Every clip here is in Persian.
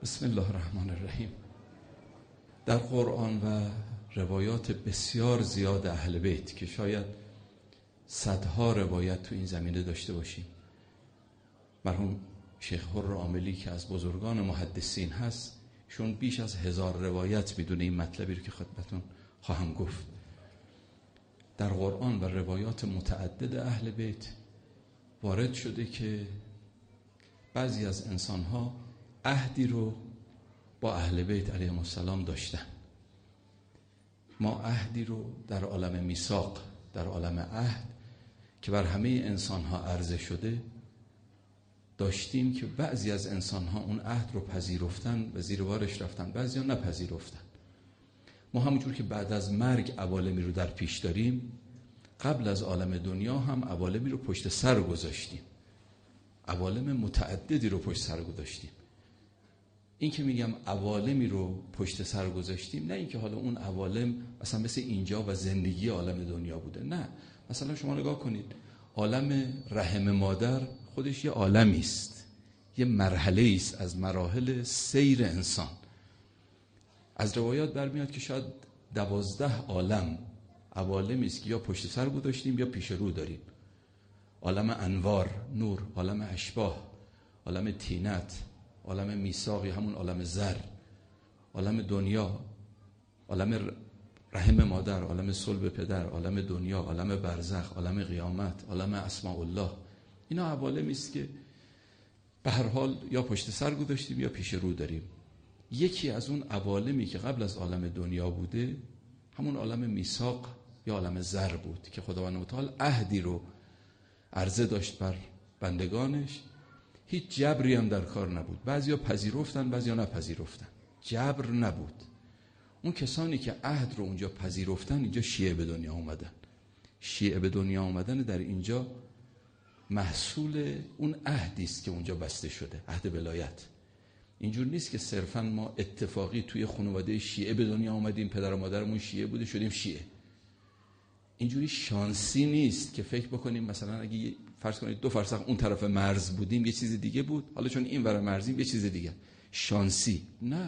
بسم الله الرحمن الرحیم. در قرآن و روایات بسیار زیاد اهل بیت که شاید صدها روایت تو این زمینه داشته باشیم، مرحوم شیخ حر عاملی که از بزرگان محدثین هست، شون بیش از 1000 روایت میدونه این مطلبی رو که خدمتون خواهم گفت. در قرآن و روایات متعدد اهل بیت وارد شده که بعضی از انسانها عهدی رو با اهل بیت علیهم السلام داشتن. ما عهدی رو در عالم میثاق، در عالم عهد که بر همه انسانها عرضه شده داشتیم که بعضی از انسانها اون عهد رو پذیرفتن و زیر بارش رفتن، بعضی ها نپذیرفتن. ما همونجور که بعد از مرگ عوالمی رو در پیش داریم، قبل از عالم دنیا هم عوالمی رو پشت سر گذاشتیم، عوالم متعددی رو پشت سر گذاشتیم. این که میگم عوالمی رو پشت سر گذاشتیم، نه اینکه حالا اون عوالم مثلا مثل اینجا و زندگی عالم دنیا بوده، نه. مثلا شما نگاه کنید، عالم رحم مادر خودش یه عالمی است، یه مرحله است از مراحل سیر انسان. از روایات برمیاد که شاید 12 عالم عوالمی است که یا پشت سر گذاشتیم یا پیش رو داریم. عالم انوار، نور، عالم اشباح، عالم طینت، عالم میثاقی همون عالم زر، عالم دنیا، عالم رحم مادر، عالم صلب پدر، عالم دنیا، عالم برزخ، عالم قیامت، عالم اسماء الله. اینا عوالمی است که به هر حال یا پشت سر گذاشتیم یا پیش رو داریم. یکی از اون عوالمی که قبل از عالم دنیا بوده همون عالم میثاق یا عالم زر بود که خداوند متعال عهدی رو عرضه داشت بر بندگانش. هیچ جبری هم در کار نبود، بعضیا پذیرفتن بعضیا نپذیرفتن، جبر نبود. اون کسانی که عهد رو اونجا پذیرفتن اینجا شیعه به دنیا اومدن. شیعه به دنیا اومدن در اینجا محصول اون عهدی است که اونجا بسته شده، عهد ولایت. اینجور نیست که صرفا ما اتفاقی توی خانواده شیعه به دنیا اومدیم، پدر و مادرمون شیعه بوده شدیم شیعه. اینجوری شانسی نیست که فکر بکنیم مثلا اگه فرض کنید 2 فرسخ اون طرف مرز بودیم یه چیز دیگه بود، حالا چون این ور مرزیم یه چیز دیگه. شانسی نه،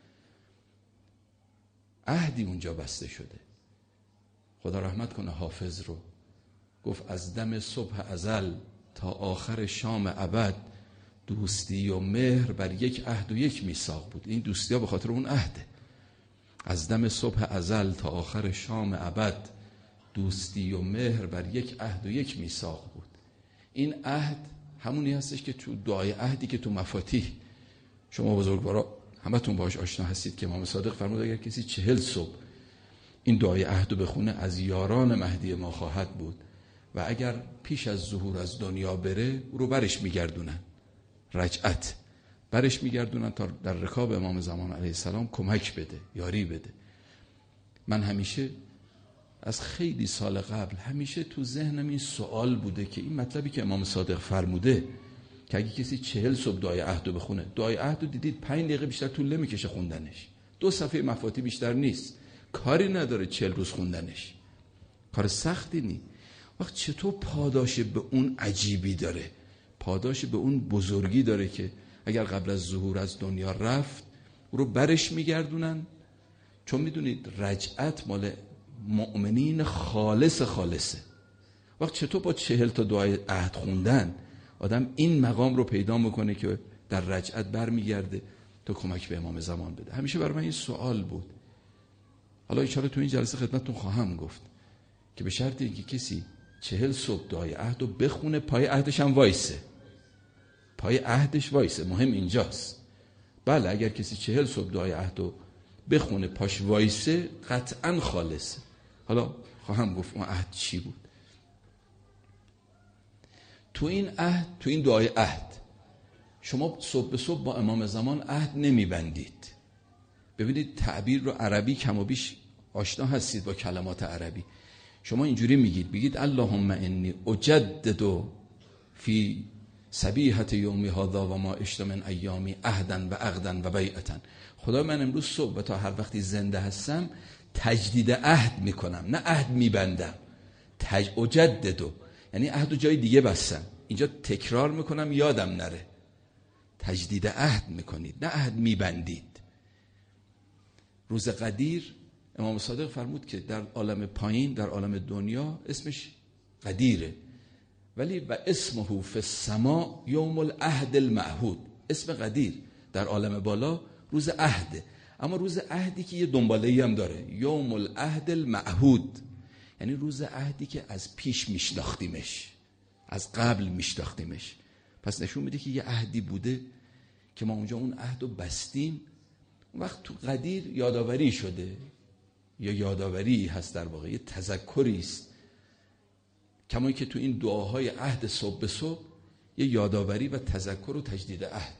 عهدی اونجا بسته شده. خدا رحمت کنه حافظ رو، گفت از دم صبح ازل تا آخر شام ابد، دوستی و مهر بر یک عهد و یک میثاق بود. این دوستی ها به خاطر اون عهده. از دم صبح ازل تا آخر شام ابد، دوستی و مهر بر یک عهد و یک میثاق بود. این عهد همونی هستش که تو دعای عهدی که تو مفاتیح شما بزرگوارا همتون باهاش آشنا هستید که امام صادق فرمود اگر کسی 40 صبح این دعای عهد رو بخونه از یاران مهدی ما خواهد بود و اگر پیش از ظهور از دنیا بره او رو برش میگردونن، رجعت برش میگردونن تا در رکاب امام زمان علیه السلام کمک بده، یاری بده. من همیشه از خیلی سال قبل همیشه تو ذهنم این سوال بوده که این مطلبی که امام صادق فرموده که اگه کسی 40 صبح دعای عهد رو بخونه، دعای عهد رو دیدید 5 دقیقه بیشتر طول نمیکشه خوندنش، 2 صفحه مفاتیح بیشتر نیست، کاری نداره 40 روز خوندنش، کار سختی نیست. وقت چطور پاداش به اون عجیبی داره، پاداش به اون بزرگی داره که اگر قبل از ظهور از دنیا رفت او رو برش میگردونن. چون میدونید رجعت مال مؤمنین خالصه. وقت چطور با 40 تا دعای عهد خوندن آدم این مقام رو پیدا میکنه که در رجعت برمیگرده تا کمک به امام زمان بده. همیشه برای من این سوال بود. حالا ان شاءالله تو این جلسه خدمتتون خواهم گفت که به شرط اینکه کسی 40 صبح دعای عهد رو بخونه، پای عهدش هم وایسه، پای عهدش وایسه. مهم اینجاست. بله اگر کسی 40 صبح دعای عهد رو بخونه پاش وایسه قطعا خالصه. حالا خواهم گفت اون عهد چی بود. تو این عهد، تو این دعای عهد شما صبح به صبح با امام زمان عهد نمیبندید. ببینید تعبیر رو عربی کم و بیش آشنا هستید با کلمات عربی. شما اینجوری میگید اللهم انی اجدد فی صبیحة یومی هذا و ما عشت من ایامی عهدا و عقدا و بیعتا. خدا من امروز صبح و تا هر وقتی زنده هستم تجدید عهد میکنم، نه عهد میبندم. اجدد یعنی عهد و جای دیگه بستم، اینجا تکرار میکنم یادم نره. تجدید عهد میکنید، نه عهد میبندید. روز قدیر امام صادق فرمود که در عالم پایین، در عالم دنیا اسمش قدیره، ولی و اسمه فی السما یوم العهد المعهود. اسم قدیر در عالم بالا روز عهده، اما روز عهدی که یه دنباله‌ای هم داره، یوم العهد المعهود، یعنی روز عهدی که از پیش میشناختیمش، از قبل میشناختیمش. پس نشون میده که یه عهدی بوده که ما اونجا اون عهد رو بستیم. اون وقت تو قدیر یادآوری شده، یا یادآوری هست، در واقع یه تذکری است، کما که تو این دعاهای عهد صبح به صبح یه یادآوری و تذکر و تجدید عهد.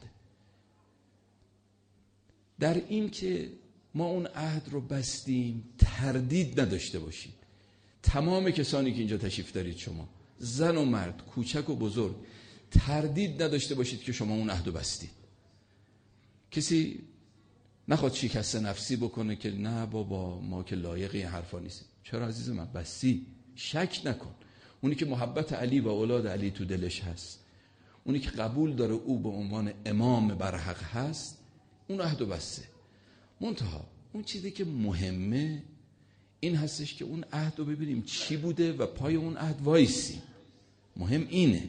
در این که ما اون عهد رو بستیم تردید نداشته باشید. تمام کسانی که اینجا تشریف دارید، شما زن و مرد، کوچک و بزرگ، تردید نداشته باشید که شما اون عهد رو بستید. کسی نخواد شکست نفسی بکنه که نه بابا ما که لایق این حرفا نیستیم. چرا عزیز من؟ بستی، شک نکن. اونی که محبت علی و اولاد علی تو دلش هست، اونی که قبول داره او به عنوان امام برحق هست، اون عهد رو بسته. منتها اون چیزی که مهمه این هستش که اون عهد رو ببینیم چی بوده و پای اون عهد وایسیم. مهم اینه.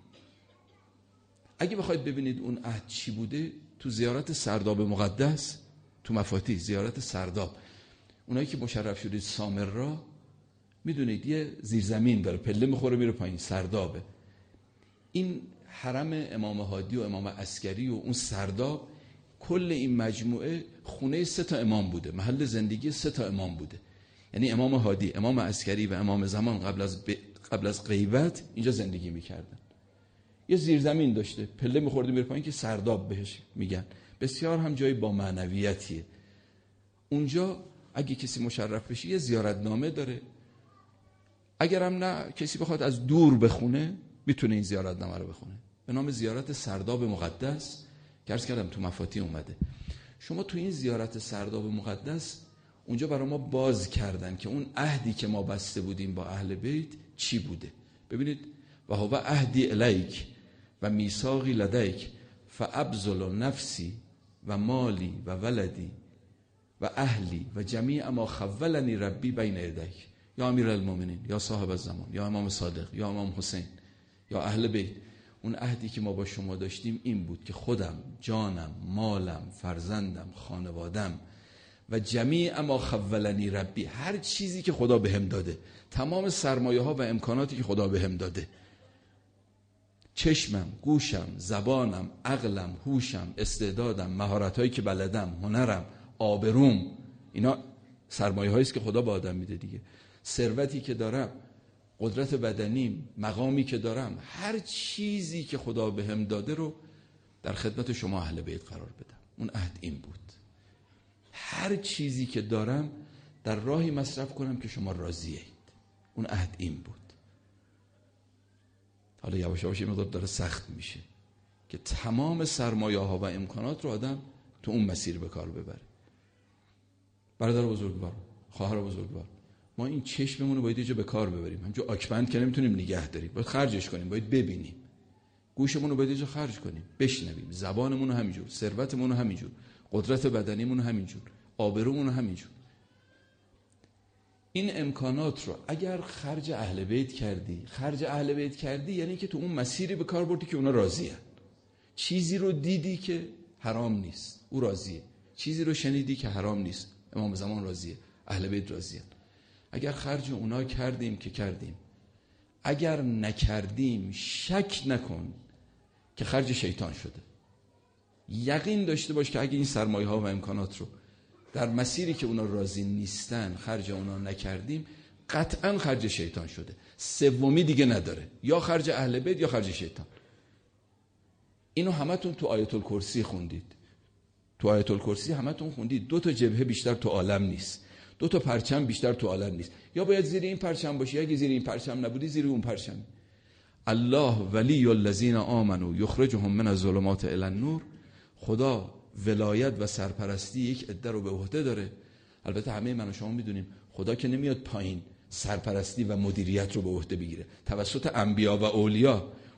اگه بخواید ببینید اون عهد چی بوده، تو زیارت سرداب مقدس، تو مفاتیح زیارت سرداب، اونایی که مشرف شدید سامرا، میدونید یه زیرزمین داره، پله میخوره میره پایین، سردابه. این حرم امام هادی و امام عسکری و اون سرداب، کل این مجموعه خونه 3 امام بوده، محل زندگی 3 امام بوده. یعنی امام هادی، امام عسکری و امام زمان قبل از غیبت اینجا زندگی میکردن. یه زیرزمین داشته، پله میخورده میره پایین که سرداب بهش میگن. بسیار هم جای با معنویتیه. اونجا اگه کسی مشرف بشه یه زیارتنامه داره. اگرم نه کسی بخواد از دور بخونه، میتونه این زیارتنامه رو بخونه، به نام زیارت سرداب مقدس که عرض کردم تو مفاتیح اومده. شما تو این زیارت سرداب مقدس اونجا برای ما باز کردن که اون عهدی که ما بسته بودیم با اهل بیت چی بوده. ببینید، و هو عهدی الیک و میثاقی لدیک فابذل نفسی و مالی و ولدی و اهلی و جمیع ما خولنی ربی بین یدیک. یا امیر المؤمنین، یا صاحب الزمان، یا امام صادق، یا امام حسین، یا اهل بیت، اون عهدی که ما با شما داشتیم این بود که خودم، جانم، مالم، فرزندم، خانوادم و جمیع ما خولنی ربی، هر چیزی که خدا بهم داده، تمام سرمایه ها و امکاناتی که خدا بهم داده، چشمم، گوشم، زبانم، عقلم، هوشم، استعدادم، مهارتایی که بلدم، هنرم، آبروم، اینا سرمایه هایی است که خدا به آدم میده دیگه. ثروتی که دارم، قدرت بدنیم، مقامی که دارم، هر چیزی که خدا بهم داده رو در خدمت شما اهل بیت قرار بدم. اون عهد این بود. هر چیزی که دارم در راهی مصرف کنم که شما راضیید. اون عهد این بود. حالا یواش یواش این مقدار داره سخت میشه که تمام سرمایه ها و امکانات رو آدم تو اون مسیر به کار ببره. برادر بزرگوار، خواهر بزرگوار، ما این چشممون رو باید یه جا به کار ببریم. همینجور آکبند که نمیتونیم نگه داریم، باید خرجش کنیم، باید ببینیم. گوشمون رو باید یه جا خرج کنیم، بشنویم. زبانمون رو همینجور، ثروتمون رو همینجور، قدرت بدنیمون رو همینجور، آبرومون رو همینجور. این امکانات رو اگر خرج اهل بیت کردی، یعنی که تو اون مسیری به کار بردی که اونا راضیه. چیزی رو دیدی که حرام نیست، او راضیه. چیزی رو شنیدی که حرام نیست، امام زمان راضیه، اهل بیت راضیه. اگر خرج اونا کردیم که کردیم، اگر نکردیم شک نکن که خرج شیطان شده. یقین داشته باش که اگه این سرمایه ها و امکانات رو در مسیری که اونا راضی نیستن خرج اونا نکردیم، قطعا خرج شیطان شده. سومی دیگه نداره، یا خرج اهل بیت یا خرج شیطان. اینو همتون تو آیت الکرسی خوندید. تو آیت الکرسی همتون خوندید 2 جبهه بیشتر تو عالم نیست، 2 پرچم بیشتر تو عالم نیست. یا باید زیر این پرچم باشی، اگه زیر این پرچم نبودی زیر اون پرچم. الله ولی الذین آمنوا یخرجهم من الظلمات الی النور. خدا ولایت و سرپرستی یک عده رو به عهده داره. البته همه من و شما میدونیم خدا که نمیاد پایین سرپرستی و مدیریت رو به عهده بگیره. توسط انبیا و اولیا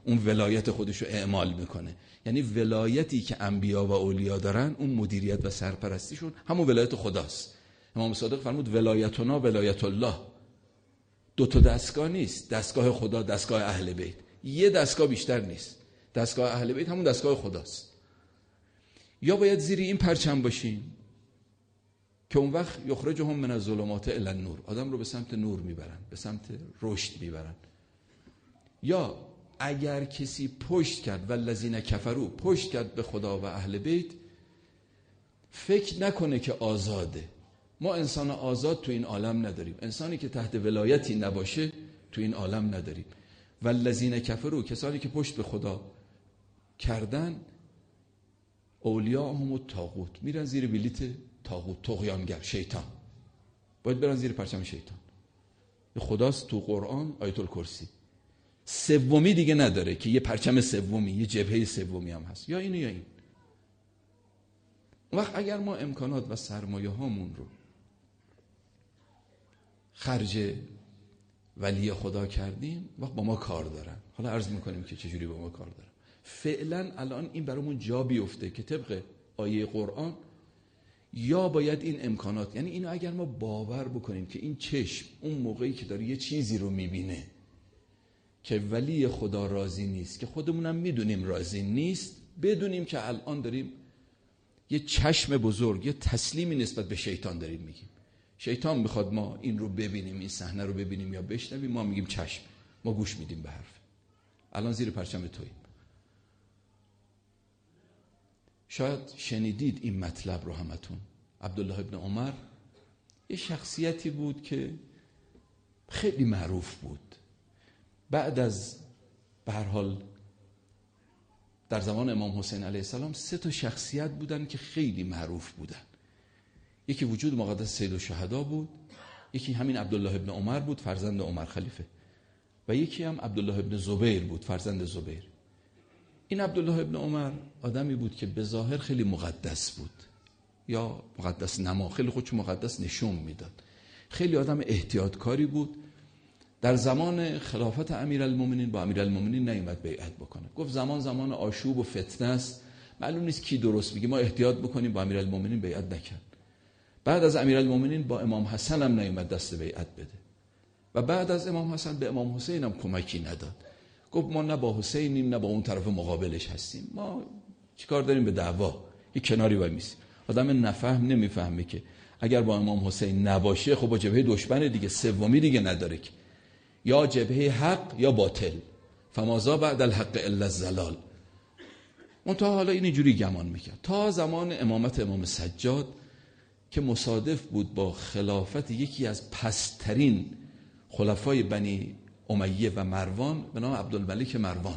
اون ولایت خودش رو اعمال میکنه. یعنی ولایتی که انبیا و اولیا دارن، اون مدیریت و سرپرستیشون همون ولایت خداست. امام صادق فرمود ولایتنا ولایت الله. دو تا دستگاه نیست، دستگاه خدا، دستگاه اهل بیت. یه دستگاه بیشتر نیست. دستگاه اهل بیت همون دستگاه خداست. یا باید زیر این پرچم باشیم که اون وقت یخرجهم من الظلمات الی النور، آدم رو به سمت نور میبرن، به سمت رشد میبرن. یا اگر کسی پشت کرد والذین کفروا، پشت کرد به خدا و اهل بیت، فکر نکنه که آزاده. ما انسان آزاد تو این عالم نداریم. انسانی که تحت ولایتی نباشه تو این عالم نداریم. والذین کفروا، کسانی که پشت به خدا کردن، اولیاءهم الطاغوت، میرن زیر بلیت طاغوت، طغیانگر، شیطان. باید برن زیر پرچم شیطان. خداست تو قرآن آیت الکرسی. سومی دیگه نداره که یه پرچم سومی، یه جبهه سومی هم هست، یا این یا این. اون وقت اگر ما امکانات و سرمایه هامون رو خرج ولی خدا کردیم، وقت با ما کار دارن. حالا عرض میکنیم که چجوری با ما کار دارن. فعلا الان این برامون جا بیفته که طبق آیه قرآن یا باید این امکانات، یعنی اینو اگر ما باور بکنیم که این چشم اون موقعی که داره یه چیزی رو میبینه که ولی خدا راضی نیست، که خودمونم میدونیم راضی نیست، بدونیم که الان داریم یه چشم بزرگ، یه تسلیمی نسبت به شیطان داریم میگیم. شیطان میخواد ما این رو ببینیم، این صحنه رو ببینیم یا بشنویم، ما میگیم چشم، ما گوش میدیم به حرف. الان زیر پرچم توییم. شاید شنیدید این مطلب رو همتون. عبدالله ابن عمر یه شخصیتی بود که خیلی معروف بود. بعد از به هر حال در زمان امام حسین علیه السلام 3 شخصیت بودن که خیلی معروف بودن. یکی وجود مقدس سید الشهدا بود، یکی همین عبدالله ابن عمر بود، فرزند عمر خلیفه، و یکی هم عبدالله ابن زبیر بود، فرزند زبیر. این عبدالله ابن عمر آدمی بود که به ظاهر خیلی مقدس بود، یا مقدس نما، خیلی خودشو مقدس نشون میداد. خیلی آدم احتیاطکاری بود. در زمان خلافت امیرالمومنین با امیرالمومنین نیامد بیعت بکنه. گفت زمان آشوب و فتنه است، معلوم نیست کی درست میگه، ما احتیاط بکنیم. با امیرالمومنین بیعت نکرد. بعد از امیرالمومنین با امام حسن هم نیامد دست بیعت بده، و بعد از امام حسن به امام حسین هم کمکی نداد. گفت ما نه با حسینیم نه با اون طرف مقابلش هستیم، ما چیکار داریم به دعوا، یه کناری وای میسیم. آدم نفهم نمیفهمه که اگر با امام حسین نباشه خب با جبهه دشمن دیگه، سومی دیگه نداره که، یا جبهه حق یا باطل، فماذا بعد الحق الا الضلال. اون تا حالا اینجوری گمان میکرد تا زمان امامت امام سجاد که مصادف بود با خلافت یکی از پسترین خلفای بنی امیه و مروان به نام عبدالملک مروان،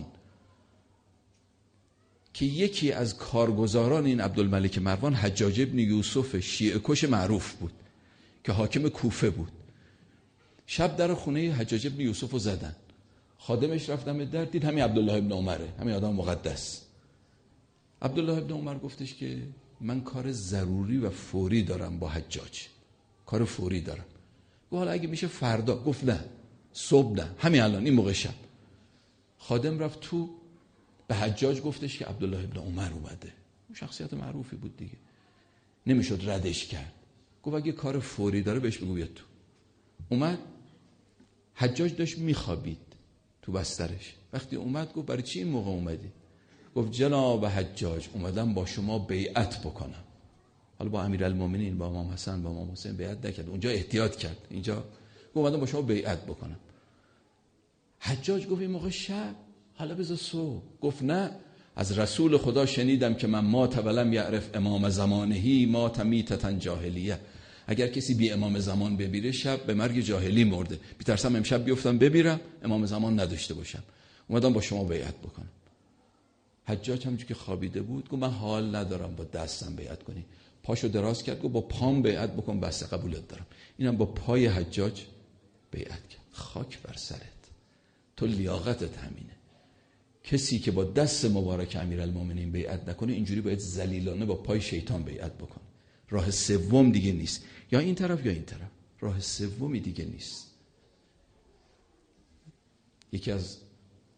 که یکی از کارگزاران این عبدالملک مروان حجاج ابن یوسف شیعه کش معروف بود که حاکم کوفه بود. شب در خونه حجاج ابن یوسف رو زدن. خادمش رفتم در دید همین عبدالله ابن عمره، همین آدم مقدس. عبدالله ابن عمر گفتش که من کار ضروری و فوری دارم با حجاج، کار فوری دارم. گفت حالا اگه میشه فردا. گفت نه، صبح نه، همین الان، این موقع شب. خادم رفت تو، به حجاج گفتش که عبدالله ابن عمر اومده. اون شخصیت معروفی بود دیگه، نمیشد ردش کرد. گفت اگه کار فوری داره بهش بگو بیاد تو. اومد. حجاج داشت میخوابید تو بسترش. وقتی اومد گفت برای چی این موقع اومدی؟ گفت جناب حجاج اومدم با شما بیعت بکنم. حالا با امیرالمومنین، با امام حسن، با امام حسین بیعت نکرد، اونجا احتیاط کرد. اینجا اومدم با شما بیعت بکنم. حجاج گفت این موقع شب، حالا بذار صبح. گفت نه، از رسول خدا شنیدم که من مات ولم یعرف امام زمانهی مات میتة جاهلیه. اگر کسی بی امام زمان بمیره شب به مرگ جاهلی مرده. میترسم امشب بیفتم بمیرم امام زمان نداشته باشم. اومدم با شما بیعت بکنم. حجاج همونجوری که خوابیده بود گفت من حال ندارم با دستم بیعت کنی. پاشو دراز کرد گفت با پام بیعت بکن، بسته قبولت دارم. اینم با پای حجاج بیعت کرد. خاک بر سرت، تو لیاقتت همینه. کسی که با دست مبارک امیرالمومنین بیعت نکنه اینجوری باید ذلیلانه با پای شیطان بیعت بکنه. راه سوم دیگه نیست، یا این طرف یا این طرف، راه سومی دیگه نیست. یکی از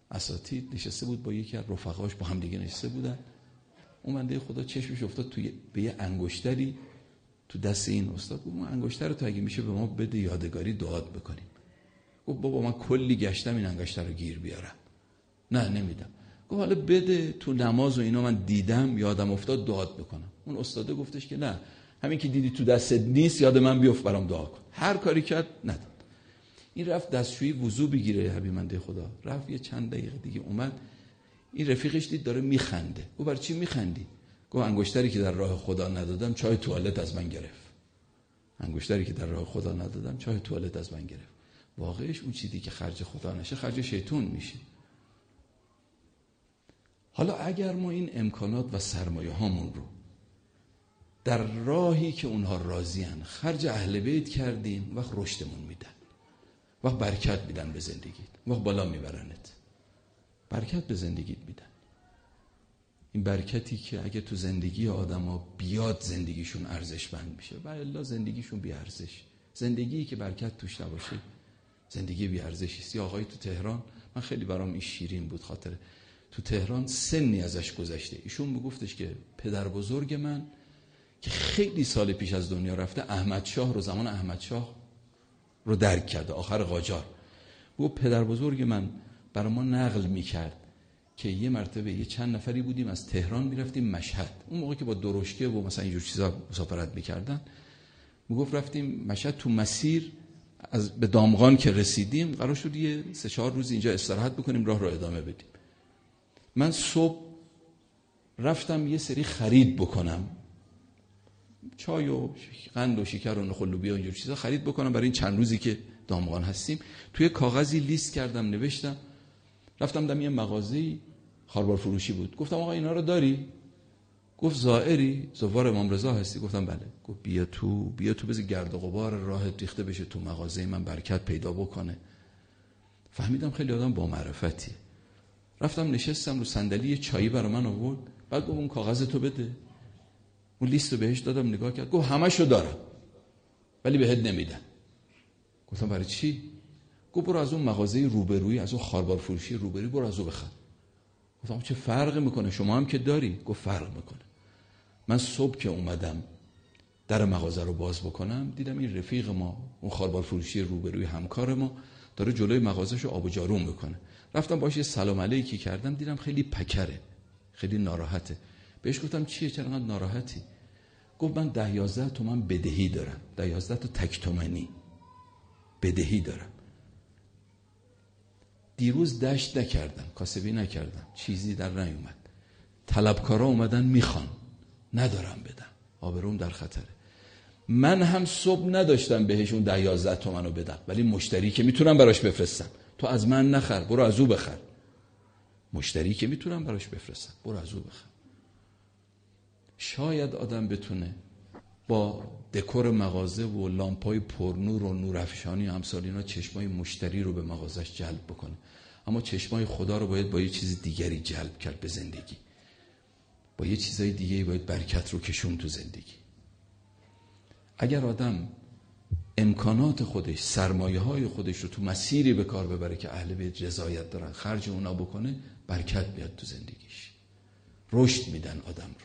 اساتید نشسته بود با یکی از رفقاش، با هم دیگه نشسته بودن. اون بنده خدا چشمش افتاد به یه انگشتری تو دست این استاد. گفت اون انگشتر تو اگه میشه به ما بده یادگاری دعات بکنیم. گفت بابا من کلی گشتم این انگشتر رو گیر بیارم. نه نمیدم. گفت حالا بده، تو نماز و اینا من دیدم یادم افتاد دعات بکنم. اون استاده گفتش که نه، همین که دیدی تو دستت نیست یاد من بیفت برام دعا کن. هر کاری کرد نداد. این رفت دستشویی وضو بگیره، حبیب بنده خدا رفت، یه چند دقیقه دیگه اومد، این رفیقش دید داره میخنده. گفت برای چی میخندی؟ گفت انگشتری که در راه خدا ندادم چای توالت از من گرفت. انگشتری که در راه خدا ندادم چای توالت از من گرفت. واقعش اون چیزی که خرج خدا نشه خرج شیطون میشه. حالا اگر ما این امکانات و سرمایه هامون رو در راهی که اونها راضیان خرج اهل بیت کردیم، وقت رشدمون میدن، وقت برکت میدن به زندگیت، وقت بالا میبرنت، برکت به زندگیت میدن. این برکتی که اگه تو زندگی آدما بیاد زندگیشون ارزشمند میشه، و الا زندگیشون بی ارزش. زندگی که برکت توش نباشه زندگی بی ارزشی است. یا آقای تو تهران، من خیلی برام این شیرین بود خاطره، تو تهران سنی ازش گذشته، ایشون میگفتش که پدر بزرگ من که خیلی سال پیش از دنیا رفته، احمد شاه رو، زمان احمد شاه رو درک کرده، آخر قاجار. گفت پدر بزرگ من برای ما نقل میکرد که یه مرتبه یه چند نفری بودیم از تهران میرفتیم مشهد، اون موقع که با درشکه و مثلا اینجور چیزا مسافرت میکردن. میگفت رفتیم مشهد، تو مسیر به دامغان که رسیدیم قرار شد یه 3-4 روز اینجا استراحت بکنیم، راه رو ادامه بدیم. من صبح رفتم یه سری خرید بکنم، چای و قند و شکر و نخل و لوبیا و اینجور چیزا خرید بکنم برای این چند روزی که دامغان هستیم. توی کاغذی لیست کردم، نوشتم، رفتم دم یه مغازه‌ای خاربار فروشی بود. گفتم آقا اینا رو داری؟ گفت زائری؟ زوار امام رضا هستی؟ گفتم بله. گفت بیا تو بذار گرد و غبار راحت ریخته بشه تو مغازه من، برکت پیدا بکنه. فهمیدم خیلی آدم با معرفتی. رفتم نشستم رو صندلی، چایی برای من آورد. بعد گفت اون کاغذ تو بده. اون لیست رو بهش دادم، نگاه کرد، گفت همشو دارم ولی بهت نمیدم. گفتم برای چی؟ گفت برو از اون مغازه روبرویی، از اون خاربار فروشی روبرویی برو از اون بخر. گفتم چه فرق میکنه؟ شما هم که داری. گفت فرق میکنه. من صبح که اومدم در مغازه رو باز بکنم، دیدم این رفیق ما، اون خاربار فروشی روبروی همکار ما، داره جلوی مغازه‌شو آب و جارو میکنه. رفتم باهاش سلام علیکی کردم، دیدم خیلی پکره، خیلی ناراحته. بهش گفتم چیه، چرا انقدر ناراحتی؟ گفت من 10-11 تومن بدهی دارم، 10-11 تا تک تومنی بدهی دارم. دیروز دشت نکردم، کاسبی نکردم، چیزی در نیومد. طلبکارا اومدن میخوان، ندارم بدم، آبروم در خطره. من هم صبح نداشتم بهشون 10-11 تومن رو بدم، ولی مشتری که میتونم براش بفرستم. تو از من نخر، برو از او بخر. مشتری که میتونم براش بفرستم، برو از او بخر. شاید آدم بتونه با دکور مغازه و لامپای پرنور و نورافشانی و امثال اینا چشمای مشتری رو به مغازش جلب بکنه، اما چشمای خدا رو باید با یه چیز دیگری جلب کرد به زندگی. با یه چیزای دیگه باید برکت رو کشون تو زندگی. اگر آدم امکانات خودش، سرمایه‌های خودش رو تو مسیری به کار ببره که اهل بیت رضایت دارن، خرج اونا بکنه، برکت میاد تو زندگیش، رشد میدن آدم رو.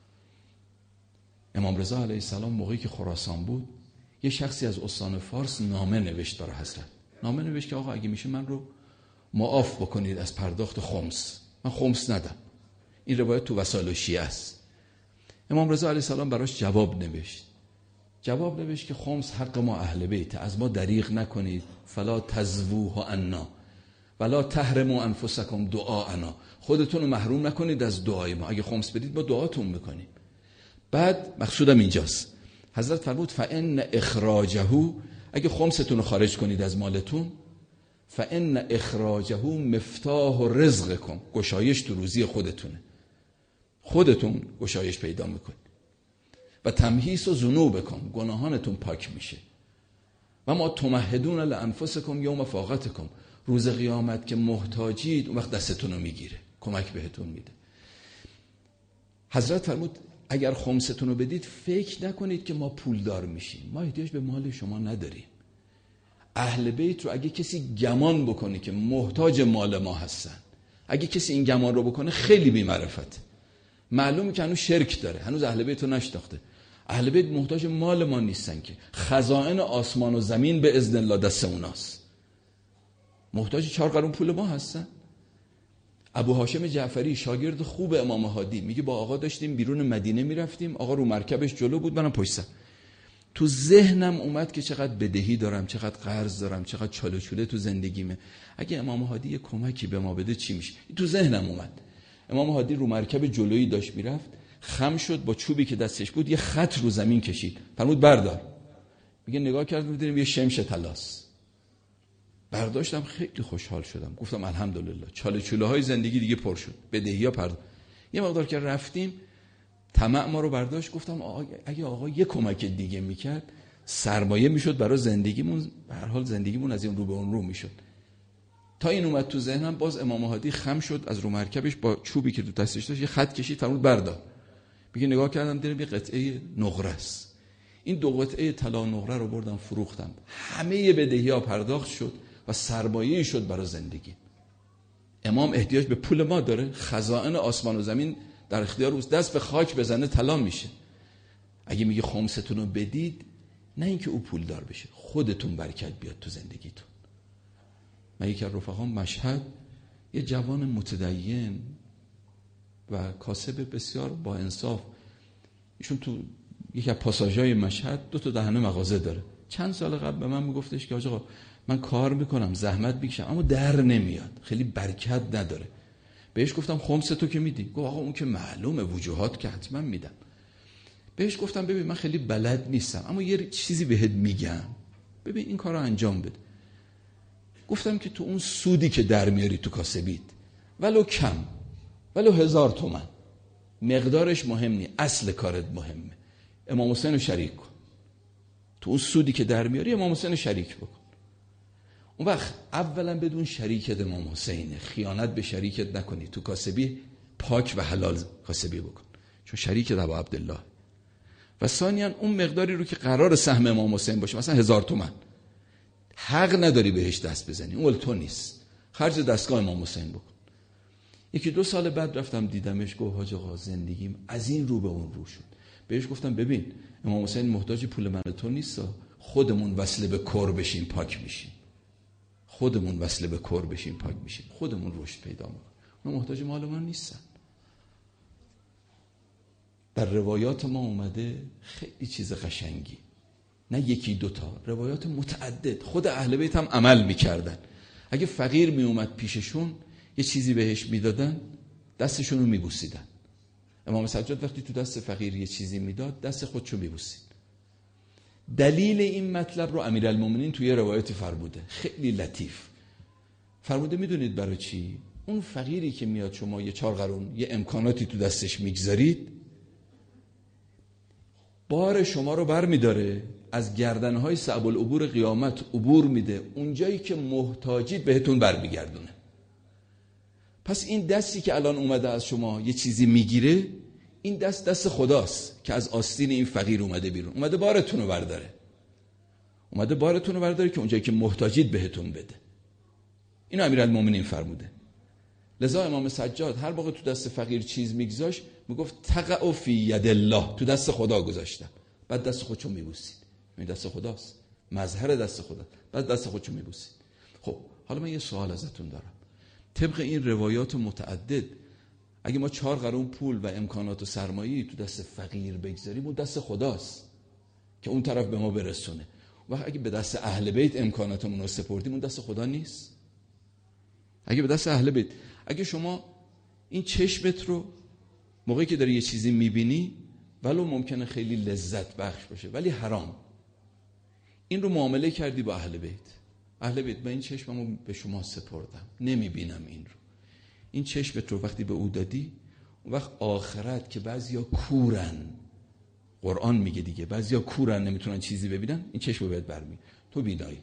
امام رضا علیه السلام موقعی که خراسان بود، یه شخصی از استان فارس نامه نوشت برای حضرت. نامه نوشت که آقا اگه میشه من رو معاف بکنید از پرداخت خمس، من خمس ندم. این روایت تو وسائل شیعه است. امام رضا علیه السلام براش جواب نوشت که خمس حق ما اهل بیت، از ما دریغ نکنید. فلا تزووه عنا ولا تحرموا انفسکم دعاءنا، خودتون رو محروم نکنید از دعای ما. اگه خمس بدید ما دعاتون میکنیم. بعد مقصودم اینجاست، حضرت فرمود فان اخراجه، اگه خمستون رو خارج کنید از مالتون، فان اخراجه مفتاح رزقکم، گشایش تو روزی خودتونه، خودتون گشایش پیدا میکنید. و تمحیص و ذنوبکم، گناهانتون پاک میشه. و ما تمهدون لانفسکم یوم فاقتکم، روز قیامت که محتاجید اون وقت دستتون رو میگیره، کمک بهتون میده. حضرت فرمود اگر خمستون رو بدید فکر نکنید که ما پولدار میشیم، ما احتیاج به مال شما نداریم. اهل بیت رو اگه کسی گمان بکنه که محتاج مال ما هستن، اگه کسی این گمان رو بکنه خیلی بی‌معرفته. معلومه که هنوز شرک داره، هنوز اهل بیت رو نشناخته. اهل بیت محتاج مال ما نیستن که، خزائن آسمان و زمین به اذن الله دست اوناست. محتاج 4 قرون پول ما هستن. ابو هاشم جعفری شاگرد خوب امام هادی میگه با آقا داشتیم بیرون مدینه میرفتیم، آقا رو مرکبش جلو بود، منم پشت سر. تو ذهنم اومد که چقدر بدهی دارم، چقدر قرض دارم، چقدر چاله چوله تو زندگیمه. اگه امام هادی یه کمکی به ما بده چی میشه؟ تو ذهنم اومد. امام هادی رو مرکب جلویی داشت میرفت، خم شد، با چوبی که دستش بود یه خط رو زمین کشید، فرمود بردار. میگه نگاه کردم دیدم یه شمش طلاست. برداشتم، خیلی خوشحال شدم، گفتم الحمدلله، چاله چوله های زندگی دیگه پر شد، بدهی‌ها پرداخت. یه مقدار که رفتیم طمع ما رو برداشت، گفتم اگه آقا یه کمک دیگه میکرد سرمایه میشد برای زندگیمون، به هر حال زندگیمون از این رو به اون رو میشد. تا این اومد تو ذهنم، باز امام هادی خم شد، از رو مرکبش با چوبی که تو دستش داشت یه خط کشید، فرمود بردار. میگه نگاه کردم دیدم یه قطعه نقره است. این 2 قطعه طلا نقره رو بردم فروختم، همه بدهی‌ها پرداخت شد و سرمایه‌ای شد برای زندگی. امام احتیاج به پول ما داره؟ خزائن آسمان و زمین در اختیار اوست، دست به خاک بزنه طلا میشه. اگه میگه خمستون رو بدید، نه اینکه او پول دار بشه، خودتون برکت بیاد تو زندگیتون. من یکی از رفقام مشهد، یه جوان متدین و کاسب بسیار با انصاف، ایشون تو یکی از پاساژهای مشهد 2 تا دهنه مغازه داره. چند سال قبل به من میگفتش که آقا من کار میکنم، زحمت میکشم، اما در نمیاد، خیلی برکت نداره. بهش گفتم خمس تو که میدی؟ گفت آقا اون که معلومه، وجوهات که حتما میدم. بهش گفتم ببین من خیلی بلد نیستم، اما یه چیزی بهت میگم، ببین این کار رو انجام بده. گفتم که تو اون سودی که در میاری تو کاسبیت، ولو کم، ولو 1000 تومان، مقدارش مهم نیست، اصل کارت مهمه. امام حسین رو شریک کن تو اون سودی که در میاری، امام حسین رو شریک بکن. اون وقت اولا بدون شریکت امام حسینه، خیانت به شریکت نکنی، تو کاسبی پاک و حلال کاسبی بکن، چون شریکت ابو عبدالله. و ثانیا اون مقداری رو که قرار سهم امام حسین باشه، مثلا 1000 تومان، حق نداری بهش دست بزنی، اون تو نیست، خرج دستگاه امام حسین بکن. 1-2 سال بعد رفتم دیدمش، گفت حاج آقا زندگیم از این رو به اون رو شد. بهش گفتم ببین امام حسین محتاج پول من تو نیست، خودمون وصله به کور بشیم پاک میشیم، خودمون وصله به کور بشیم پاک میشیم، خودمون رشد پیدا میکنیم، اون محتاج مال من نیستن. در روایات ما اومده خیلی چیز قشنگی، نه 1-2 تا، روایات متعدد. خود اهل بیت هم عمل میکردن. اگه فقیر میومد پیششون یه چیزی بهش میدادن، دستشون رو میبوسیدن. امام سجاد وقتی تو دست فقیر یه چیزی میداد، دست خودشو میبوسید. دلیل این مطلب رو امیرالمومنین توی روایتی فرموده، خیلی لطیف فرموده. میدونید برای چی؟ اون فقیری که میاد شما یه 4 قرون یه امکاناتی تو دستش میگذارید، بار شما رو بر میداره، از گردنهای صعب العبور قیامت عبور میده، اونجایی که محتاجید بهتون بر میگردونه. پس این دستی که الان اومده از شما یه چیزی میگیره، این دست خداست که از آستین این فقیر اومده بیرون، اومده بارتون رو برداره، اومده بارتون رو برداره که اونجایی که محتاجید بهتون بده. اینو امیرالمومنین فرموده. لذا امام سجاد هر موقع تو دست فقیر چیز میگذاشت، میگفت تقع فی ید الله، تو دست خدا گذاشتم. بعد دست خودشو میبوسید، این دست خداست، مظهر دست خدا، بعد دست خودشو میبوسید. خب حالا من یه سوال ازتون دارم. طبق این روایات متعدد، اگه ما 4 قرون پول و امکانات و سرمایه‌ای تو دست فقیر بگذاریم، اون دست خداست که اون طرف به ما برسونه. و اگه به دست اهل بیت امکاناتمون رو سپردیم، اون دست خدا نیست؟ اگه به دست اهل بیت، اگه شما این چشمت رو موقعی که داری یه چیزی میبینی، ولو ممکنه خیلی لذت بخش باشه ولی حرام، این رو معامله کردی با اهل بیت، اهل بیت من این چشممو به شما سپردم، نمیبینم این رو، این چشمت رو وقتی به او دادی، اون وقت آخرت که بعضیا کورن، قرآن میگه دیگه بعضیا کورن نمیتونن چیزی ببینن، این چشم رو بهت برمی، تو بینایی.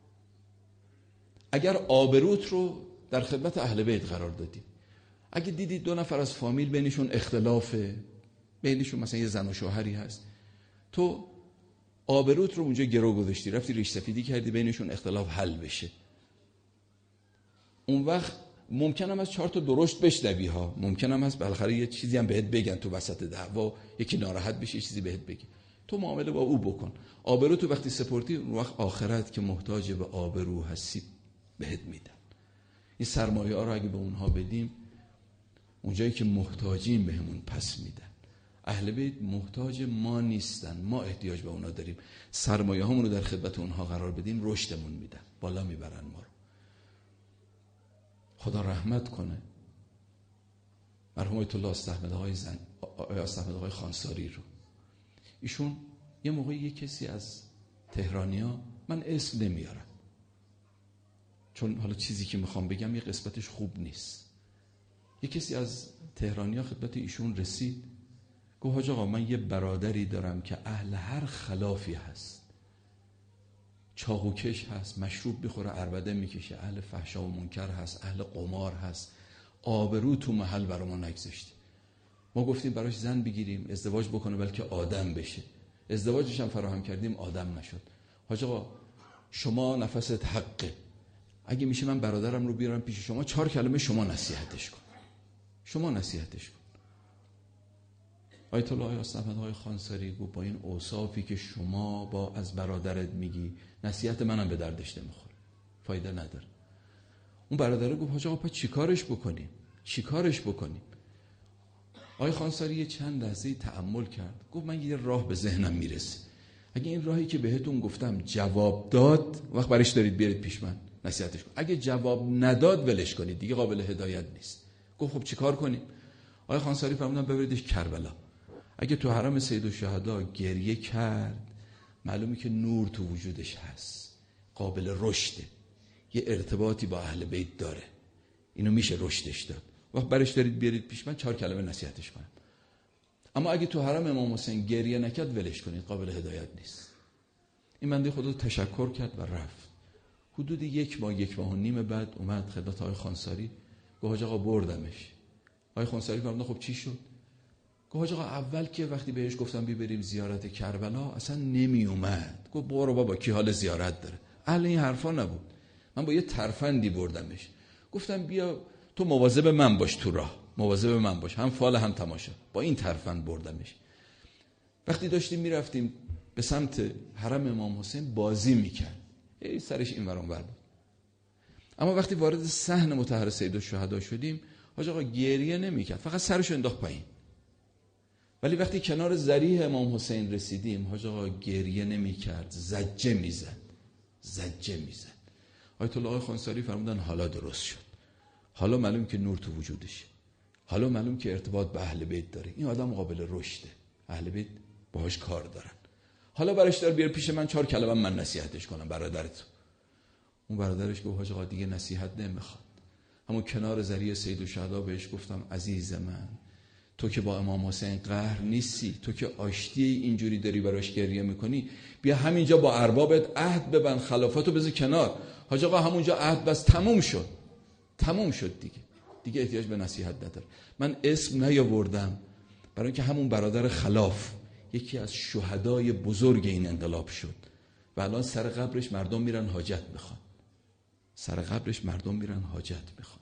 اگر آبروت رو در خدمت اهل بیت قرار دادی، اگه دیدی 2 نفر از فامیل بینشون اختلافه، بینشون مثلا یه زن و شوهری هست، تو آبروت رو اونجا گرو گذاشتی، رفتی ریش سفیدی کردی بینشون اختلاف حل بشه، اون وقت ممکنم از 4 تا درشت بشنوی ها، ممکنم از بالاخره یه چیزی هم بهت بگن تو وسط دعوا، یکی ناراحت بشه، یه چیزی بهت بگه، تو معامله با او بکن. آبرو تو وقتی سپردی، اون وقت آخرت که محتاج به آبرو هستی بهت میدن. این سرمایه ها رو اگه به اونها بدیم، اونجایی که محتاجیم بهمون پس میدن. اهل بیت محتاج ما نیستن، ما احتیاج به اونا داریم. سرمایه هامون رو در خدمت اونها قرار بدیم، رشدمون میدن، بالا میبرن ما رو. خدا رحمت کنه مرحوم آیت الله استحمد آقای خانساری رو. ایشون یه موقعی یه کسی از تهرانیا، من اسم نمیارم چون حالا چیزی که میخوام بگم یه قسمتش خوب نیست، یه کسی از تهرانیا خدمت ایشون رسید، گفت حاج آقا من یه برادری دارم که اهل هر خلافی هست، چاقوکش هست، مشروب بخوره عربده میکشه، اهل فحشا و منکر هست، اهل قمار هست، آبرو تو محل برای ما نگذاشته. ما گفتیم براش زن بگیریم ازدواج بکنه بلکه آدم بشه، ازدواجش هم فراهم کردیم، آدم نشد. حاج آقا شما نفست حقه، اگه میشه من برادرم رو بیارم پیش شما، 4 کلمه شما نصیحتش کن، شما نصیحتش کن. آیت الله استحمد آقای خانساری گفت با این اوصافی که شما با از برادرت میگی، نصیحت منم به دردش نمیخوره، فایده نداره. اون برادره گفت حاج آقا پس چیکارش بکنیم؟ آقای خانساری چند لحظه تأمل کرد، گفت من یه راه به ذهنم میرسه، اگه این راهی که بهتون گفتم جواب داد، وقت برش دارید بیارید پیش من نصیحتش کن، اگه جواب نداد ولش کنید، دیگه قابل هدایت نیست. گفت خب چیکار کنیم؟ آقای خانساری فرمودن ببریدش کربلا. اگه تو حرم سید الشهدا گریه کرد، معلومه که نور تو وجودش هست، قابل رشده، یه ارتباطی با اهل بیت داره، اینو میشه رشدش داد. وقت برش دارید بیارید پیش من، 4 کلمه نصیحتش کنم. اما اگه تو حرم امام حسین گریه نکرد ولش کنید، قابل هدایت نیست. این بنده خدا تشکر کرد و رفت. حدود 1 ماه و نیم بعد اومد خدمت آقای خانساری، گفت حاج آقا بردمش. آقای خانساری فرمود خب چی شد؟ گفت حاج آقا اول که وقتی بهش گفتم بریم زیارت کربلا اصلا نمی اومد. گفت برو بابا کی حال زیارت داره؟ اهل این حرفا نبود. من با یه ترفندی بردمش، گفتم بیا تو مواظب من باش، تو راه مواظب من باش، هم فال هم تماشا. با این ترفند بردمش. وقتی داشتیم میرفتیم به سمت حرم امام حسین بازی میکرد، سرش این ور اون ور بود. اما وقتی وارد صحن مطهر سید الشهدا شدیم، حاج آقا گریه نمیکرد، فقط سرش انداخت پایین. ولی وقتی کنار ضریح امام حسین رسیدیم، حاج آقا گریه نمیکرد، زجه میزد. آیت الله خانساری فرمودن حالا درست شد، حالا معلوم که نور تو وجودشه، حالا معلوم که ارتباط به اهل بیت داره، این آدم قابل رشده، اهل بیت باهاش کار دارن، حالا برش دار بیار پیش من، 4 کلمه من نصیحتش کنم برادرت. اون برادرش گفت حاج آقا دیگه نصیحت نمیخواد. همون کنار ذریح سید الشهدا بهش گفتم عزیز من، تو که با امام حسین قهر نیستی، تو که آشتی اینجوری داری براش گریه میکنی، بیا همینجا با اربابت عهد ببند، خلافتو بذار کنار. حاج آقا همونجا عهد بس، تموم شد دیگه احتیاج به نصیحت نداره. من اسم نیاوردم برای اینکه همون برادر خلاف یکی از شهدای بزرگ این انقلاب شد و الان سر قبرش مردم میرن حاجت میخوان.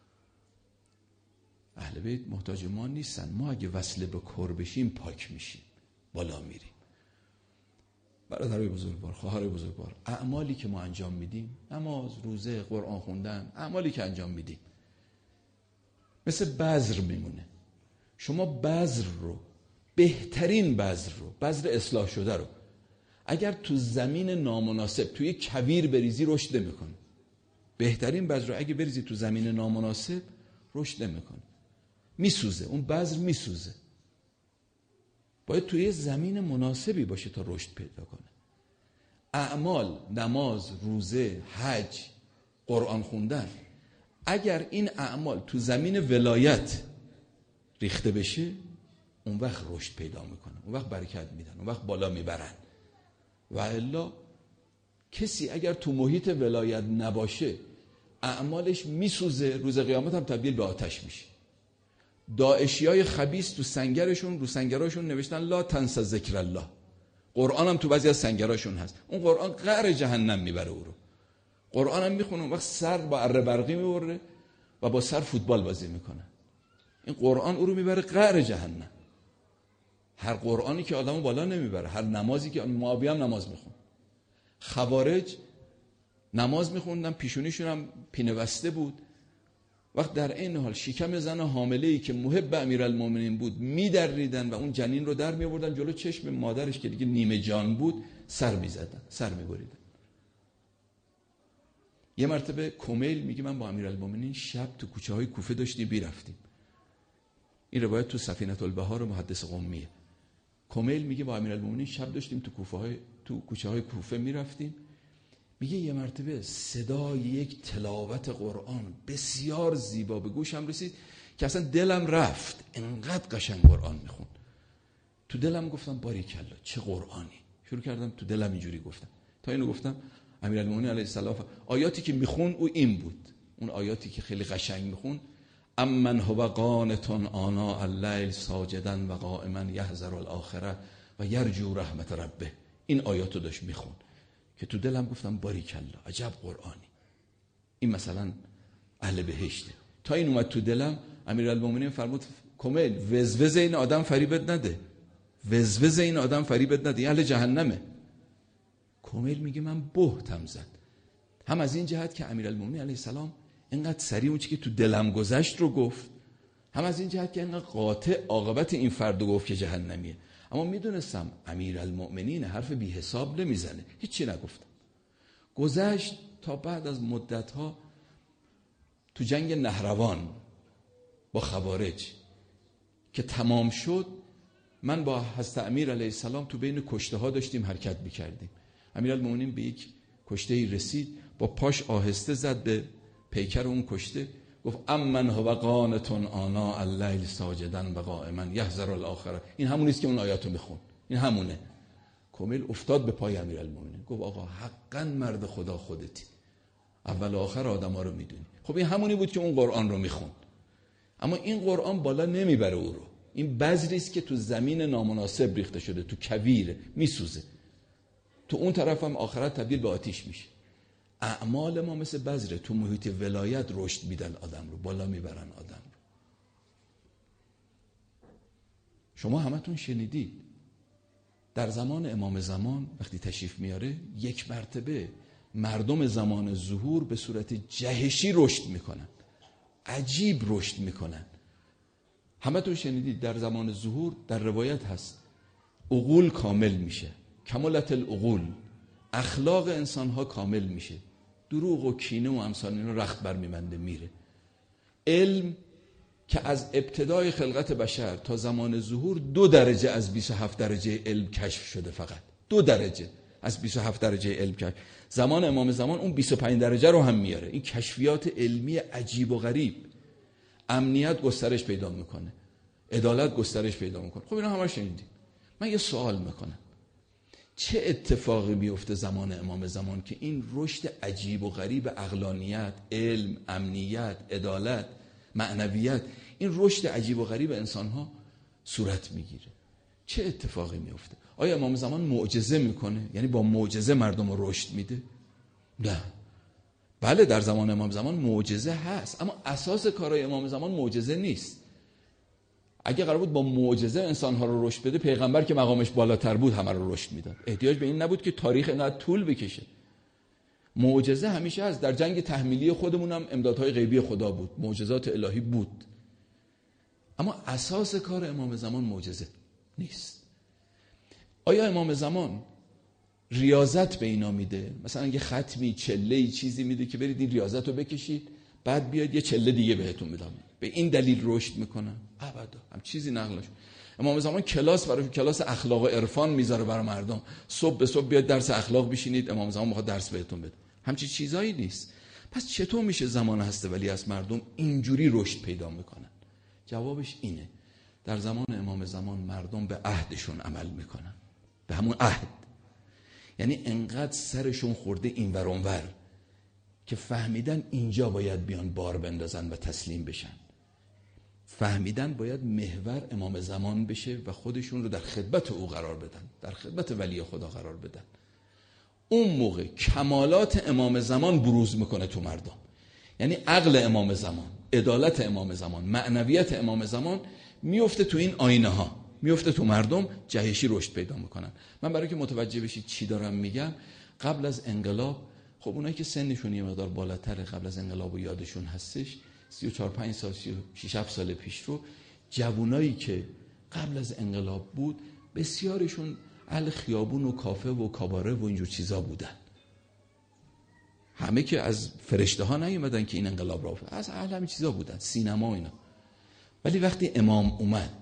اهل بیت محتاج ما نیستن، ما اگه وصله به کور بشیم پاک میشیم، بالا میریم. برادرای بزرگوار، خواهرای بزرگوار، اعمالی که ما انجام میدیم، نماز، روزه، قرآن خوندن، اعمالی که انجام میدیم مثل بذر میمونه. شما بذر رو، بهترین بذر رو، بذر اصلاح شده رو، اگر تو زمین نامناسب توی کویر بریزی رشد نمیکنه. بهترین بذر رو اگه بریزی تو زمین نامناسب رشد نمیکنه، میسوزه، اون بذر میسوزه. باید توی زمین مناسبی باشه تا رشد پیدا کنه. اعمال، نماز، روزه، حج، قرآن خوندن، اگر این اعمال تو زمین ولایت ریخته بشه، اون وقت رشد پیدا میکنه، اون وقت برکت میدن، اون وقت بالا میبرن. و الا کسی اگر تو محیط ولایت نباشه، اعمالش میسوزه، روز قیامت هم تبدیل به آتش میشه. داعشیای خبیث تو سنگرشون، رو سنگراشون نوشتن لا تنس ذکر الله. قرآن هم تو بعضی از سنگراشون هست. اون قرآن قعر جهنم میبره او رو. قرآن هم میخونه، اون وقت سر با اره برقی میبره، و با سر فوتبال بازی میکنن. این قرآن او رو میبره قعر جهنم. هر قرآنی که آدمو بالا نمیبره، هر نمازی که معاویه هم نماز میخون. خوارج نماز میخوندن، پیشونیشون هم پینه بسته بود. وقت در این حال شکم زن حامله‌ای که محب امیرالمومنین بود میدریدن و اون جنین رو در میآوردن جلو چشم مادرش که دیگه نیمه جان بود، سر میزدن، سر میبریدن. یه مرتبه کمیل میگه من با امیرالمومنین شب تو کوچه های کوفه داشتیم بیرفتیم. این روایت تو سفینة البحار محدث قمیه. کمیل میگه با امیرالمومنین شب داشتیم تو کوچه های کوفه میرفتیم. میگه یه مرتبه صدای یک تلاوت قرآن بسیار زیبا به گوشم رسید که اصلا دلم رفت، انقدر قشنگ قرآن میخون. تو دلم گفتم باریکلا چه قرآنی. شروع کردم تو دلم اینجوری گفتم، تا اینو گفتم امیرالمومنین علیه السلام آیاتی که میخون او این بود، اون آیاتی که خیلی قشنگ میخون، امن هو قانت آناء الليل ساجدا و قائما یحذر الاخره و یرجو رحمت ربه. این آیاتو داشت میخون که تو دلم گفتم باریکلا عجب قرآنی، این مثلا اهل بهشته. تا این اومد تو دلم، امیرالمومنین فرمود کمیل وزوز این آدم فریبت نده، وزوز این آدم فریبت نده، این اهل جهنمه. کمیل میگه من بهتم زد، هم از این جهت که امیرالمومنین علیه السلام اینقدر سریع اون چیزی که تو دلم گذشت رو گفت، هم از این جهت که اینقدر قاطع عاقبت این فرد گفت که جهنمیه. اما میدونستم امیرالمومنین حرف بی حساب نمیزنه، هیچی نگفتم. گذشت تا بعد از مدت‌ها تو جنگ نهروان با خوارج که تمام شد، من با حضرت امیر علیه السلام تو بین کشته ها داشتیم حرکت میکردیم. امیرالمومنین به یک کشته‌ای رسید، با پاش آهسته زد به پیکر اون کشته، گفت امن هو قانت آناء الليل ساجدا و قائما یحذر الاخره. این همونیست که اون آیاتو میخون، این همونه. کمیل افتاد به پای امیرالمومنین، گفت آقا حقا مرد خدا خودتی، اول و آخر آدما رو میدونی. خب این همونی بود که اون قرآن رو میخوند. اما این قرآن بالا نمیبره او رو. این بذری است که تو زمین نامناسب ریخته شده، تو کویره، میسوزه. تو اون طرف هم آخرت تبدیل به آتیش میشه. اعمال ما مثل بذره، تو محیط ولایت رشد میدن آدم رو، بالا میبرن آدم رو. شما همتون شنیدید در زمان امام زمان وقتی تشریف میاره، یک مرتبه مردم زمان ظهور به صورت جهشی رشد میکنن، عجیب رشد میکنن. همتون شنیدید در زمان ظهور در روایت هست عقول کامل میشه، کمالت العقول، اخلاق انسان ها کامل میشه، دروغ و کینه و امثال اینا رخت برمی‌بنده میره. علم که از ابتدای خلقت بشر تا زمان ظهور 2 درجه از 27 درجه علم کشف شده، فقط 2 درجه از 27 درجه علم کشف. زمان امام زمان اون 25 درجه رو هم میاره. این کشفیات علمی عجیب و غریب. امنیت گسترش پیدا میکنه، عدالت گسترش پیدا میکنه. خب اینا همه شنیدیم. من یه سوال میکنم، چه اتفاقی میفته زمان امام زمان که این رشد عجیب و غریب عقلانیت، علم، امنیت، عدالت، معنویت، این رشد عجیب و غریب انسان‌ها صورت میگیره؟ چه اتفاقی میفته؟ آیا امام زمان معجزه میکنه؟ یعنی با معجزه مردم رو رشد میده؟ نه. بله در زمان امام زمان معجزه هست، اما اساس کارهای امام زمان معجزه نیست. اگه قرار بود با معجزه انسان‌ها رو رشد بده، پیغمبر که مقامش بالاتر بود همه رو رشد میداد. احتیاج به این نبود که تاریخ اینقدر طول بکشه. معجزه همیشه هست. در جنگ تحمیلی خودمون هم امدادهای غیبی خدا بود، معجزات الهی بود. اما اساس کار امام زمان معجزه نیست. آیا امام زمان ریاضت به اینا میده؟ مثلا یه ختمی، چله‌ای، چیزی میده که برید این ریاضت رو بکشید، بعد بیاد یه چله دیگه بهتون میدم، به این دلیل رشد میکنن؟ ابدا، هم چیزی نقلش. امام زمان کلاس برای کلاس اخلاق و عرفان میذاره برای مردم، صبح به صبح بیاد درس اخلاق بشینید، امام زمان میخواد درس بهتون بده. همچین چیزایی نیست. پس چطور میشه زمان هست ولی از مردم اینجوری رشد پیدا میکنن؟ جوابش اینه، در زمان امام زمان مردم به عهدشون عمل میکنن، به همون عهد. یعنی انقدر سرشون خورده این ور اون ور که فهمیدن اینجا باید بیان بار بندازن و تسلیم بشن. فهمیدن باید محور امام زمان بشه و خودشون رو در خدمت او قرار بدن، در خدمت ولی خدا قرار بدن. اون موقع کمالات امام زمان بروز میکنه تو مردم. یعنی عقل امام زمان، عدالت امام زمان، معنویت امام زمان میفته تو این آینه ها، میفته تو مردم، جهشی رشد پیدا میکنن. من برای که متوجه بشید چی دارم میگم، قبل از انقلاب، خب اونایی که سنشون یه مقدار بالاتره، قبل از انقلاب و یادشون هستش، 34-35 سال 36-7 سال پیش رو، جوانایی که قبل از انقلاب بود بسیارشون اهل خیابون و کافه و کاباره و اینجور چیزا بودن. همه که از فرشته ها نیومدن که این انقلاب را از اهل همین چیزا بودن، سینما اینا. ولی وقتی امام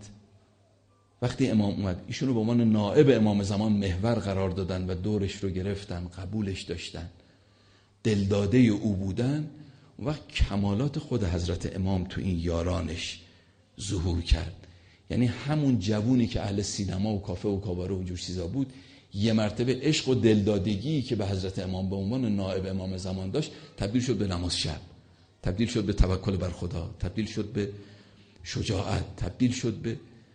اومد ایشونو به عنوان نائب امام زمان محور قرار دادن و دورش رو گرفتن، قبولش داشتن، دلداده او بودن، اون وقت کمالات خود حضرت امام تو این یارانش ظهور کرد. یعنی همون جوونی که اهل سینما و کافه و کاباره و اینجور چیزا بود، یه مرتبه عشق و دلدادگی که به حضرت امام به عنوان نائب امام زمان داشت، تبدیل شد به نماز شب، تبدیل شد به توکل بر خدا، تبدیل شد به شجاعت، تبدیل شد به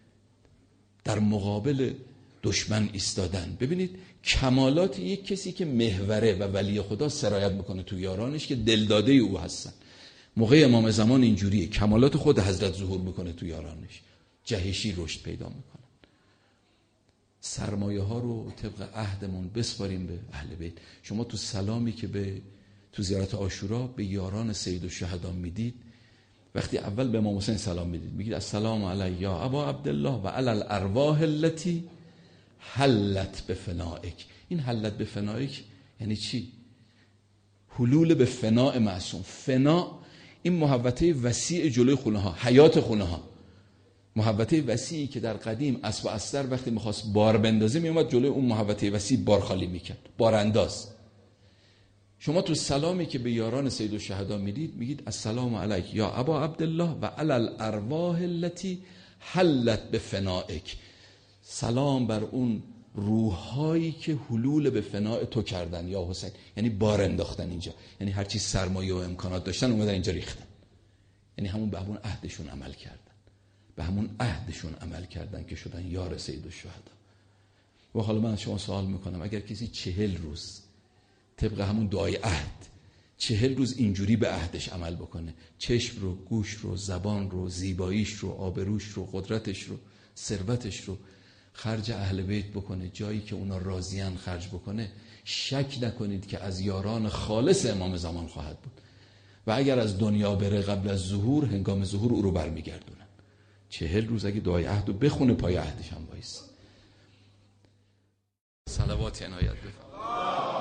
در مقابل دشمن ایستادن. ببینید کمالات یک کسی که محوره و ولی خدا سرایت میکنه تو یارانش که دلداده او هستن. موقع امام زمان اینجوریه، کمالات خود حضرت ظهور میکنه تو یارانش، جهشی رشد پیدا میکنه. سرمایه ها رو طبق عهدمون بسپاریم به اهل بیت. شما تو سلامی که تو زیارت عاشورا به یاران سید الشهدا میدید، وقتی اول به امام حسین سلام میدید میگید السلام علی یا ابا عبدالله و علی الارواح التي حلت بفنائک. این حلت بفنائک یعنی چی؟ حلول به فناء معصوم. فناء این محوطه وسیع جلوی خونه ها، حیات خونه ها، محوطه وسیعی که در قدیم اسب و استر وقتی میخواست بار بندازه میومد جلوی اون محوطه وسیع بار خالی میکرد، بارانداز. شما تو سلامی که به یاران سید الشهدا میدید میگید السلام علیک یا ابا عبدالله و علی الارواح التي حلت بفنائک. سلام بر اون روحایی که حلول به فناء تو کردن یا حسین، یعنی بار انداختن اینجا، یعنی هر چی سرمایه و امکانات داشتن اومدن اینجا ریختن، یعنی به همون عهدشون عمل کردن، به همون عهدشون عمل کردن که شدن یار سید الشهدا. و حالا من شما سوال میکنم، اگر کسی 40 روز طبق همون دعای عهد 40 روز اینجوری به عهدش عمل بکنه، چشم رو، گوش رو، زبان رو، زیباییش رو، آبروش رو، قدرتش رو، ثروتش رو خرج اهل بیت بکنه، جایی که اونا راضیان خرج بکنه، شک نکنید که از یاران خالص امام زمان خواهد بود. و اگر از دنیا بره قبل از ظهور، هنگام ظهور او رو برمیگردونن. 40 روز اگه دعای عهد رو بخونه پای عهدش هم وایس. صلوات عنایت بفرمایید.